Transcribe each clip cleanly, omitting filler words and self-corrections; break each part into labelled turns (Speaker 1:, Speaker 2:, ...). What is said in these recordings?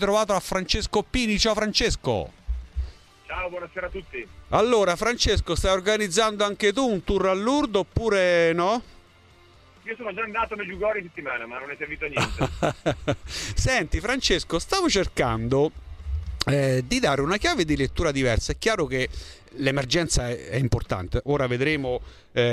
Speaker 1: trovato a Francesco Pini. Ciao Francesco.
Speaker 2: Ciao, buonasera a tutti.
Speaker 1: Allora Francesco, stai organizzando anche tu un tour a Lourdes oppure no?
Speaker 2: Io sono già andato a Medjugorje in settimana, ma non è servito a niente.
Speaker 1: Senti Francesco, stavo cercando di dare una chiave di lettura diversa. È chiaro che l'emergenza è importante. Ora vedremo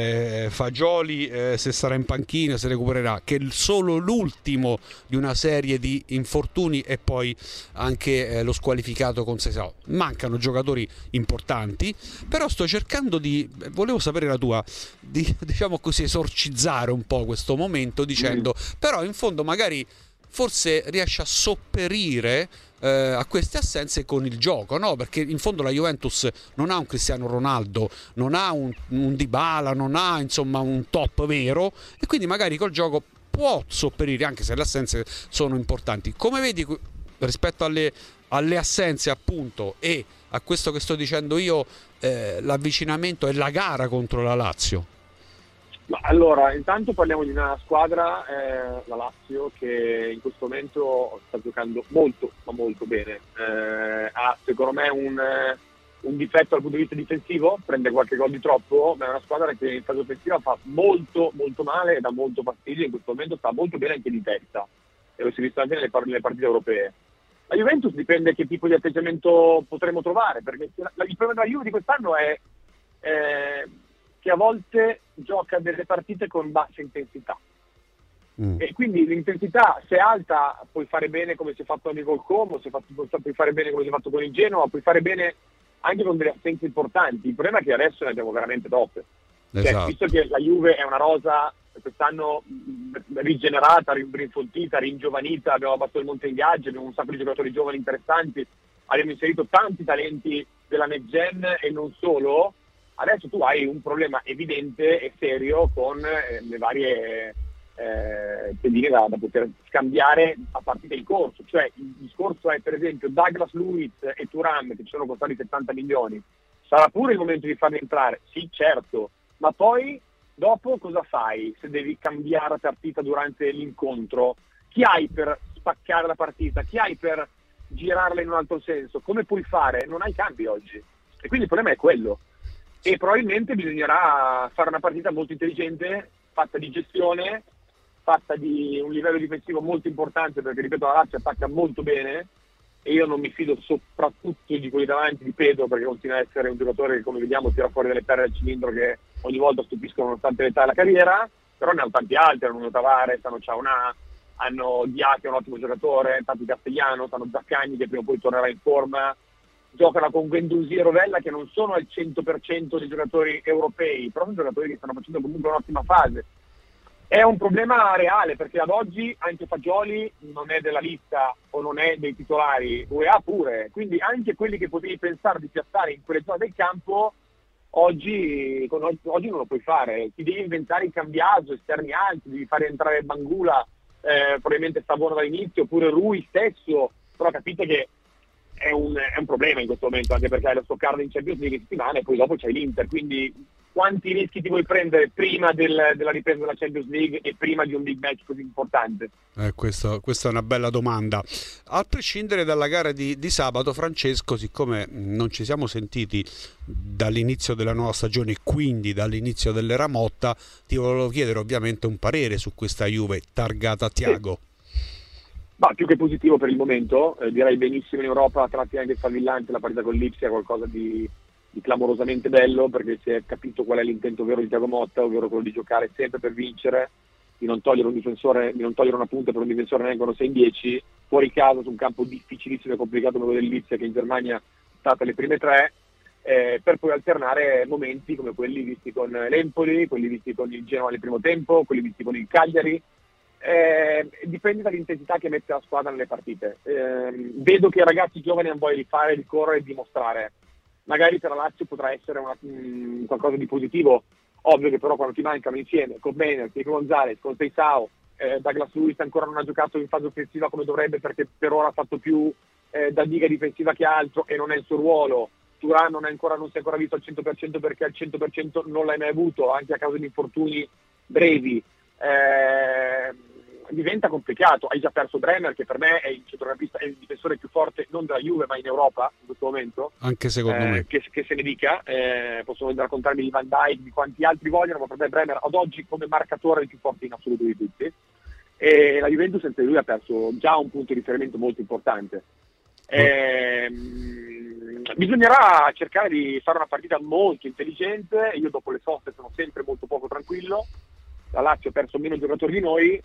Speaker 1: Fagioli se sarà in panchina, se recupererà, che è solo l'ultimo di una serie di infortuni, e poi anche lo squalificato con Seisao. Mancano giocatori importanti, però sto cercando di, volevo sapere la tua, di, diciamo così, esorcizzare un po' questo momento dicendo però in fondo magari forse riesce a sopperire a queste assenze con il gioco, no? Perché in fondo la Juventus non ha un Cristiano Ronaldo, non ha un Dybala, non ha insomma un top vero, e quindi magari col gioco può sopperire anche se le assenze sono importanti. Come vedi rispetto alle assenze appunto e a questo che sto dicendo io, l'avvicinamento e la gara contro la Lazio?
Speaker 2: Ma allora, intanto parliamo di una squadra, la Lazio, che in questo momento sta giocando molto, ma molto bene. Ha secondo me un difetto dal punto di vista difensivo, prende qualche gol di troppo, ma è una squadra che in fase offensiva fa molto, molto male e dà molto fastidio. In questo momento sta molto bene anche di testa, e lo si è visto anche nelle partite europee. La Juventus dipende che tipo di atteggiamento potremo trovare, perché il problema della Juve di quest'anno è che a volte gioca delle partite con bassa intensità. E quindi l'intensità, se è alta, puoi fare bene come si è fatto anche col Como, puoi fare bene come si è fatto con il Genoa, puoi fare bene anche con delle assenze importanti. Il problema è che adesso ne abbiamo veramente troppe.
Speaker 1: Esatto.
Speaker 2: Cioè, visto che la Juve è una rosa quest'anno rigenerata, rinfontita, ringiovanita, abbiamo abbassato il monte ingaggi, abbiamo un sacco di giocatori giovani interessanti, abbiamo inserito tanti talenti della next gen e non solo. Adesso tu hai un problema evidente e serio con le varie pedine da poter scambiare a partita in corso. Cioè il discorso è, per esempio, Douglas Luiz e Thuram, che ci sono costati 70 milioni. Sarà pure il momento di farli entrare? Sì, certo. Ma poi, dopo cosa fai se devi cambiare la partita durante l'incontro? Chi hai per spaccare la partita? Chi hai per girarla in un altro senso? Come puoi fare? Non hai cambi oggi. E quindi il problema è quello. E probabilmente bisognerà fare una partita molto intelligente, fatta di gestione, fatta di un livello difensivo molto importante, perché ripeto la Lazio attacca molto bene e io non mi fido soprattutto di quelli davanti, di Pedro, perché continua a essere un giocatore che, come vediamo, tira fuori delle perle del cilindro che ogni volta stupiscono nonostante l'età della carriera. Però ne hanno tanti altri, hanno Nuno Tavares, hanno Ciaunà, hanno Dia che è un ottimo giocatore, tanti Castellano, hanno Zaccagni che prima o poi tornerà in forma. Giocano con Guendouzi e Rovella, che non sono al 100% dei giocatori europei, però sono giocatori che stanno facendo comunque un'ottima fase. È un problema reale, perché ad oggi anche Fagioli non è della lista o non è dei titolari, UEA pure, quindi anche quelli che potevi pensare di piazzare in quelle zone del campo oggi non lo puoi fare. Ti devi inventare i cambiaggio, esterni alti, devi fare entrare Bangula, probabilmente Savona dall'inizio, oppure Rui stesso, però capite che è un problema in questo momento, anche perché hai lo Stoccarda in Champions League in settimana e poi dopo c'hai l'Inter, quindi quanti rischi ti vuoi prendere prima della ripresa della Champions League e prima di un big match così importante?
Speaker 1: Questa è una bella domanda. A prescindere dalla gara di sabato, Francesco, siccome non ci siamo sentiti dall'inizio della nuova stagione, quindi dall'inizio dell'era Motta, ti volevo chiedere ovviamente un parere su questa Juve targata Thiago.
Speaker 2: Ma più che positivo per il momento, direi benissimo in Europa, a tratti anche sfavillante la partita con l'Ipsia, qualcosa di clamorosamente bello, perché si è capito qual è l'intento vero di Thiago Motta, ovvero quello di giocare sempre per vincere, di non togliere un difensore, di non togliere una punta per un difensore neanche quando sei in 10, fuori casa su un campo difficilissimo e complicato come quello dell'Ipsia, che in Germania è stata le prime 3, per poi alternare momenti come quelli visti con l'Empoli, quelli visti con il Genoa nel primo tempo, quelli visti con il Cagliari. Dipende dall'intensità che mette la squadra nelle partite. Vedo che i ragazzi giovani hanno voglia di fare, di correre e di dimostrare. Magari per la Lazio potrà essere qualcosa di positivo. Ovvio che però quando ti mancano insieme con Bene, con Gonzalez, con Seisao, Douglas Luiz ancora non ha giocato in fase offensiva come dovrebbe, perché per ora ha fatto più da diga difensiva che altro e non è il suo ruolo. Thuram non si è ancora visto al 100%, perché al 100% non l'hai mai avuto, anche a causa di infortuni brevi. diventa complicato. Hai già perso Bremer, che per me è il centrocampista, è il difensore più forte non della Juve ma in Europa in questo momento,
Speaker 1: anche secondo me,
Speaker 2: che se ne dica, possono raccontarmi di Van Dijk, di quanti altri vogliono, ma per me Bremer ad oggi come marcatore è il più forte in assoluto di tutti, e la Juventus senza di lui ha perso già un punto di riferimento molto importante. Bisognerà cercare di fare una partita molto intelligente. Io dopo le soste sono sempre molto poco tranquillo. La Lazio ha perso meno giocatori di noi,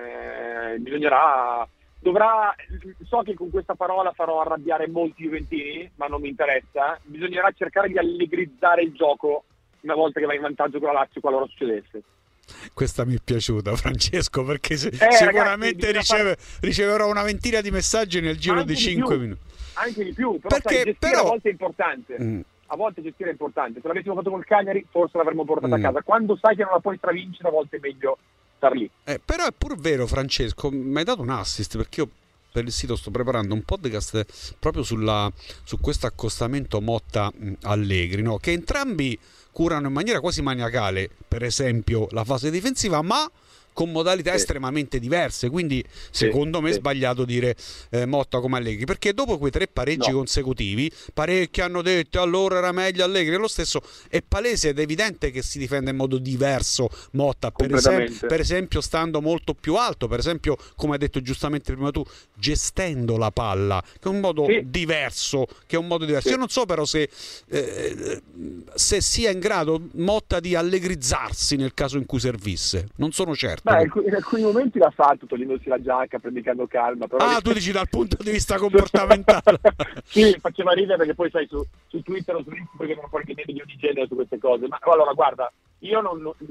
Speaker 2: so che con questa parola farò arrabbiare molti juventini, ma non mi interessa. Bisognerà cercare di allegrizzare il gioco una volta che va in vantaggio con la Lazio, qualora succedesse.
Speaker 1: Questa mi è piaciuta, Francesco, perché sicuramente riceverò una ventina di messaggi nel giro di 5 minuti.
Speaker 2: Anche di più, però sai, gestire a volte è importante. A volte gestire è importante. Se l'avessimo fatto col Cagliari forse l'avremmo portata a casa. Quando sai che non la puoi stravincere, a volte è meglio star lì.
Speaker 1: Però è pur vero, Francesco, mi hai dato un assist, perché io per il sito sto preparando un podcast proprio su questo accostamento Motta-Allegri, no? Che entrambi curano in maniera quasi maniacale, per esempio, la fase difensiva, ma con modalità estremamente diverse, quindi secondo me è sbagliato dire Motta come Allegri, perché dopo quei 3 pareggi consecutivi parecchi hanno detto allora era meglio Allegri. Lo stesso è palese ed evidente che si difende in modo diverso Motta, per esempio stando molto più alto, per esempio come hai detto giustamente prima tu, gestendo la palla, che è un modo diverso, io non so però se sia in grado Motta di allegrizzarsi nel caso in cui servisse, non sono certo.
Speaker 2: Beh, in alcuni momenti l'ha fatto, togliendosi la giacca, predicando calma. Però
Speaker 1: tu dici dal punto di vista comportamentale.
Speaker 2: Sì, faceva ridere perché poi sai su Twitter o su Instagram prendono fuori che meme di ogni genere su queste cose. Ma allora guarda, io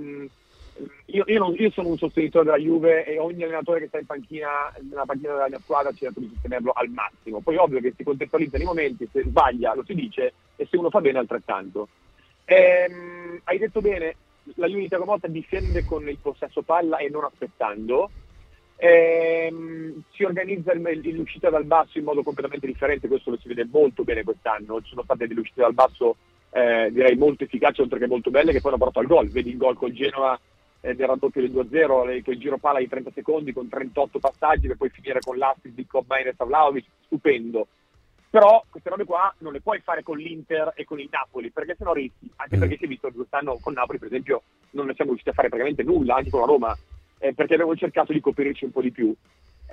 Speaker 2: sono un sostenitore della Juve e ogni allenatore che sta in panchina, nella panchina della mia squadra, cerca di sostenerlo al massimo. Poi ovvio che si contestualizza i momenti, se sbaglia lo si dice e se uno fa bene altrettanto. Hai detto bene, la Juve di Thiago Motta difende con il possesso palla e non aspettando, si organizza l'uscita dal basso in modo completamente differente, questo lo si vede molto bene quest'anno. Ci sono state delle uscite dal basso direi molto efficaci oltre che molto belle, che poi hanno portato al gol. Vedi il gol col Genoa del raddoppio del 2-0, quel giro palla di 30 secondi con 38 passaggi per poi finire con l'assist di Cobb Mainez a Vlahovic, stupendo. Però queste robe qua non le puoi fare con l'Inter e con il Napoli, perché sennò rischi, anche perché si è visto che quest'anno con Napoli per esempio non ne siamo riusciti a fare praticamente nulla, anche con la Roma, perché abbiamo cercato di coprirci un po' di più.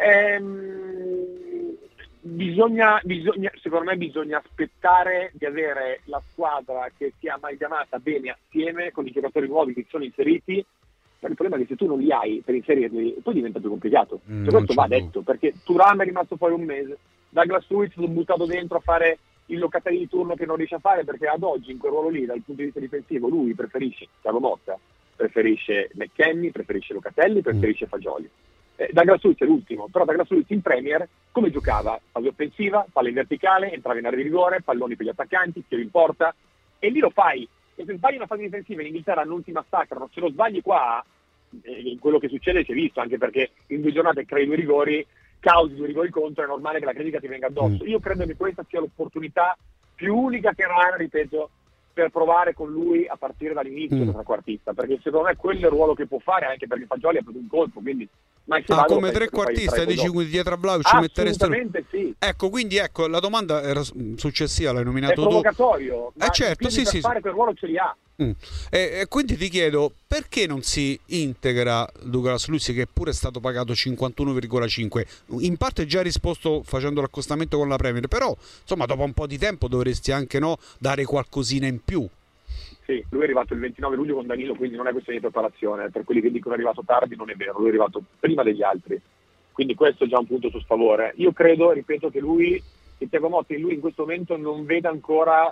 Speaker 2: Secondo me bisogna aspettare di avere la squadra che sia amalgamata bene assieme con i giocatori nuovi che sono inseriti. Ma il problema è che se tu non li hai per inserirli poi diventa più complicato, questo va detto, perché Thuram è rimasto fuori un mese, Douglas Luiz l'ho buttato dentro a fare il Locatelli di turno che non riesce a fare, perché ad oggi in quel ruolo lì dal punto di vista difensivo lui preferisce Thiago Motta, preferisce McKennie, preferisce Locatelli, preferisce Fagioli. Douglas Luiz è l'ultimo, però Douglas Luiz in Premier come giocava? Fase offensiva, palla in verticale, entrava in area di rigore, palloni per gli attaccanti, tiro in porta, e lì lo fai. E se sbagli una fase difensiva in Inghilterra non ti massacrano, se lo sbagli qua quello che succede si è visto, anche perché in 2 giornate crei 2 rigori, causi 2 rigori contro, è normale che la critica ti venga addosso. Io credo che questa sia l'opportunità più unica che rara, ripeto, per provare con lui a partire dall'inizio da trequartista, perché secondo me quello è il ruolo che può fare, anche perché Fagioli ha preso un colpo, quindi
Speaker 1: come trequartista dici, quindi dietro a Vlahovic ci metteresti?
Speaker 2: Assolutamente sì.
Speaker 1: Ecco, quindi la domanda era successiva, l'hai nominato tu.
Speaker 2: È provocatorio, ma
Speaker 1: certo, sì,
Speaker 2: per fare quel ruolo ce li ha.
Speaker 1: E quindi ti chiedo, perché non si integra Douglas Luiz, che pure è stato pagato 51,5? In parte già risposto facendo l'accostamento con la Premier, però insomma dopo un po' di tempo dovresti anche dare qualcosina in più.
Speaker 2: Sì, lui è arrivato il 29 luglio con Danilo, quindi non è questione di preparazione. Per quelli che dicono è arrivato tardi, non è vero, lui è arrivato prima degli altri, quindi questo è già un punto su sfavore. Io credo, ripeto, che Thiago Motta in questo momento non veda ancora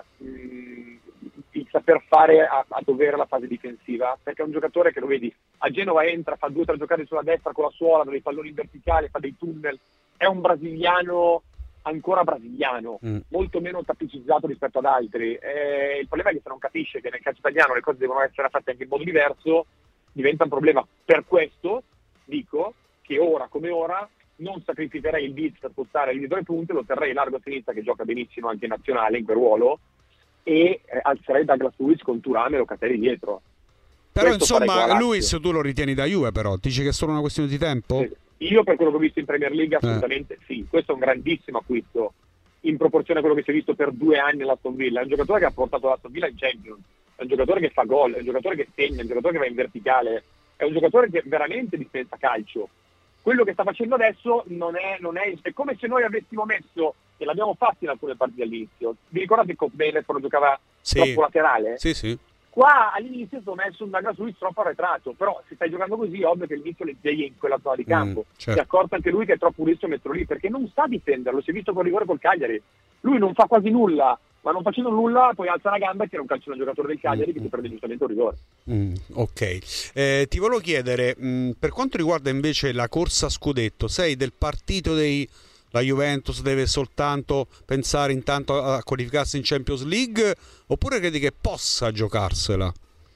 Speaker 2: il saper fare a dovere la fase difensiva, perché è un giocatore che lo vedi a Genova, entra, fa 2 o 3 giocate sulla destra con la suola, dei palloni in verticale, fa dei tunnel, è un brasiliano ancora brasiliano, molto meno tapicizzato rispetto ad altri. Il problema è che se non capisce che nel calcio italiano le cose devono essere fatte anche in modo diverso, diventa un problema. Per questo dico che ora come ora non sacrificherei il beat per spostare il dietro ai punti, lo terrei largo a sinistra, che gioca benissimo anche in nazionale in quel ruolo, e alzerei Douglas Luiz con Thuram e Locatelli dietro.
Speaker 1: Però questo insomma Luiz tu lo ritieni da Juve, però dici che è solo una questione di tempo?
Speaker 2: Io per quello che ho visto in Premier League assolutamente sì, questo è un grandissimo acquisto in proporzione a quello che si è visto per 2 anni all'Aston Villa. È un giocatore che ha portato l'Aston Villa in Champions, è un giocatore che fa gol, è un giocatore che segna, è un giocatore che va in verticale, è un giocatore che veramente dispensa calcio. Quello che sta facendo adesso è come se noi avessimo messo, e l'abbiamo fatto in alcune partite all'inizio, vi ricordate Coppene quando giocava troppo laterale?
Speaker 1: Sì, sì.
Speaker 2: Qua all'inizio sono messo un Douglas Luiz troppo arretrato, però se stai giocando così è ovvio che all'inizio le gioie in quella zona di campo. Si è accorto anche lui che è troppo rischio metterlo lì, perché non sa difenderlo, si è visto con rigore col Cagliari. Lui non fa quasi nulla, ma non facendo nulla poi alza la gamba e tira un calcio al giocatore del Cagliari che ti prende giustamente un rigore.
Speaker 1: Ok, ti volevo chiedere, per quanto riguarda invece la corsa a scudetto, sei del partito la Juventus deve soltanto pensare intanto a qualificarsi in Champions League, oppure credi che possa giocarsela?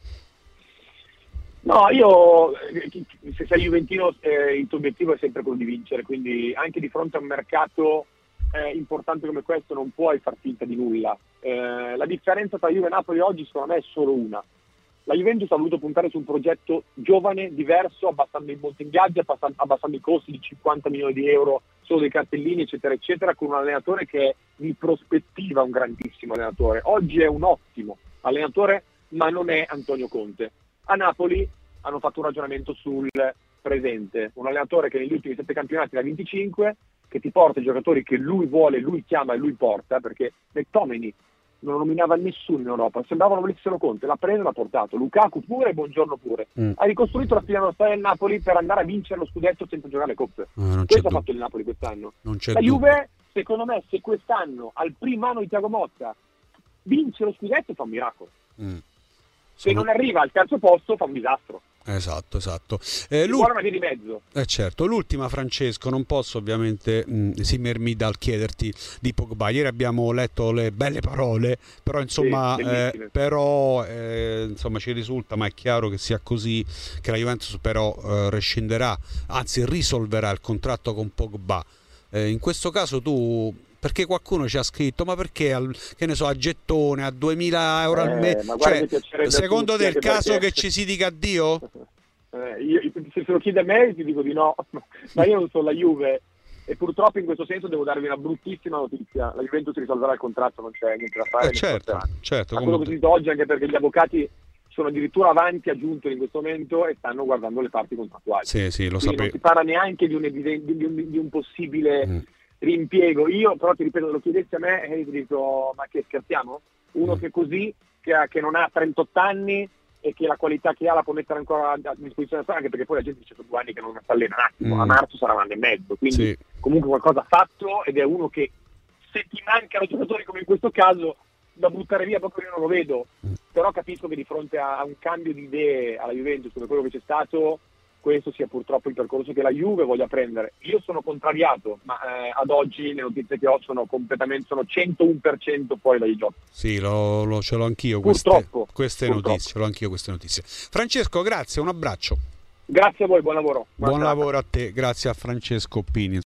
Speaker 2: No, io se sei juventino il tuo obiettivo è sempre quello di vincere, quindi anche di fronte a un mercato importante come questo non puoi far finta di nulla. La differenza tra Juve e Napoli oggi secondo me è solo una. La Juventus ha voluto puntare su un progetto giovane, diverso, abbassando il monte ingaggi, abbassando i costi di 50 milioni di euro solo dei cartellini, eccetera, eccetera, con un allenatore che è di prospettiva un grandissimo allenatore. Oggi è un ottimo allenatore, ma non è Antonio Conte. A Napoli hanno fatto un ragionamento sul presente, un allenatore che negli ultimi 7 campionati ne ha 25, che ti porta i giocatori che lui vuole, lui chiama e lui porta, perché McTominay non nominava nessuno in Europa, sembrava non volessero Conte, l'ha preso e l'ha portato, Lukaku pure e Buongiorno pure. Ha ricostruito la fila storia del Napoli per andare a vincere lo scudetto senza giocare le coppe. Questo ha fatto il Napoli quest'anno. La Juve, secondo me, se quest'anno, al primo anno di Thiago Motta, vince lo scudetto, fa un miracolo. Se non arriva al terzo posto, fa un disastro.
Speaker 1: Esatto.
Speaker 2: Buona una via di mezzo.
Speaker 1: Certo, l'ultima, Francesco, non posso ovviamente esimermi dal chiederti di Pogba. Ieri abbiamo letto le belle parole, però insomma, insomma ci risulta, ma è chiaro che sia così, che la Juventus però rescinderà, anzi risolverà il contratto con Pogba. In questo caso tu... Perché qualcuno ci ha scritto, ma perché che ne so, a gettone, a 2.000 euro al mese? Cioè, secondo te è il caso che ci si dica addio?
Speaker 2: Se se lo chiede a me ti dico di no, ma io non sono la Juve e purtroppo in questo senso devo darvi una bruttissima notizia: la Juventus risolverà il contratto, non c'è niente da fare.
Speaker 1: Certo.
Speaker 2: Quello che ho sentito oggi, anche perché gli avvocati sono addirittura avanti a Giunto in questo momento e stanno guardando le parti contrattuali.
Speaker 1: Sì, lo sapevo.
Speaker 2: Non si parla neanche di un possibile rimpiego. Io però ti ripeto, lo chiedessi a me e ti dico, ma che scherziamo? Uno che è così, che non ha 38 anni e che la qualità che ha la può mettere ancora a disposizione, anche perché poi la gente dice sono 2 anni che non sta allena un attimo, a marzo sarà 1 anno e mezzo, quindi comunque qualcosa ha fatto, ed è uno che, se ti mancano giocatori come in questo caso, da buttare via proprio io non lo vedo. Però capisco che di fronte a un cambio di idee alla Juventus come quello che c'è stato, questo sia purtroppo il percorso che la Juve voglia prendere. Io sono contrariato, ma ad oggi le notizie che ho sono 101% fuori dai giochi.
Speaker 1: Sì, ce l'ho anch'io queste notizie, ce l'ho anch'io queste notizie. Francesco, grazie, un abbraccio.
Speaker 2: Grazie a voi, buon lavoro.
Speaker 1: Buon lavoro a te, grazie a Francesco Pini.